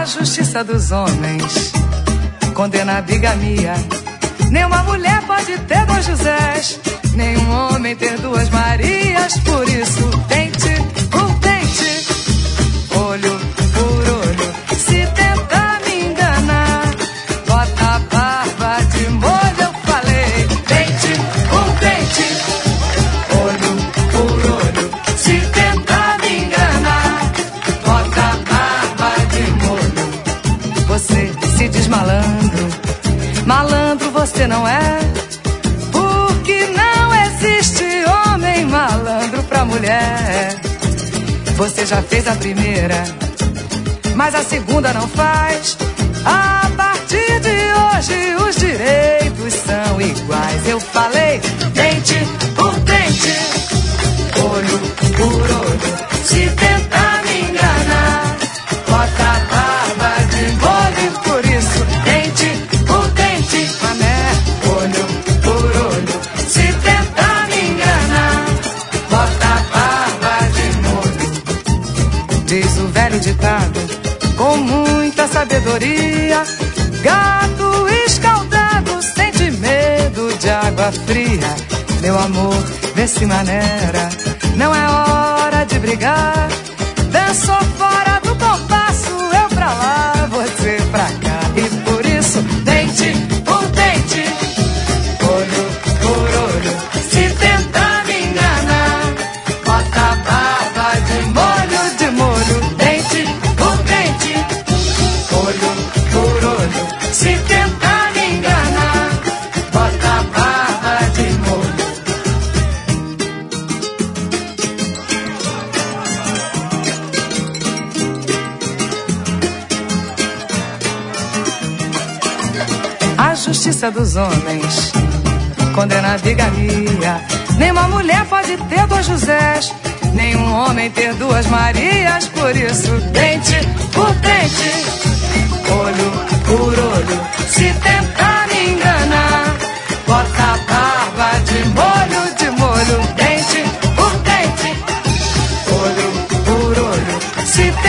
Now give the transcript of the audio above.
justiça dos homens condena a bigamia. Nenhuma mulher pode ter dois Josés, nenhum homem ter duas Marias. Por isso, dente por dente, olho por olho. Se tentar me enganar, bota a barba de molho. Eu falei, dente por dente, olho por olho. Se tentar me enganar, bota a barba de molho. Você se diz malandro, malandro você não é, porque não existe homem malandro pra mulher. Você já fez a primeira, mas a segunda não faz. A partir de hoje os direitos são iguais. Eu falei, dente por dente, olho por olho. Se tentar me enganar, bota a barba de molho. Por isso, dente por dente, mané, olho por olho. Se tentar me enganar, bota a barba de molho. Diz o velho ditado, com muita sabedoria: gato escaldado sente medo de água fria. Meu amor, desse maneira, não é hora de brigar. Dançou fora do compasso, eu pra lá, você pra cá. E por isso, dente por dente, olho por olho. Se tentar me enganar, bota a barba de molho, de molho. Dente por dente, olho por olho. Se tentar me enganar, bota a barba de molho. A justiça dos homens condena a bigamia. Nenhuma mulher pode ter dois Josés, nenhum homem ter duas Marias. Por isso, dente por dente, olho por olho. Se tentar me enganar, bota a barba de molho. Dente por dente, olho por olho. Se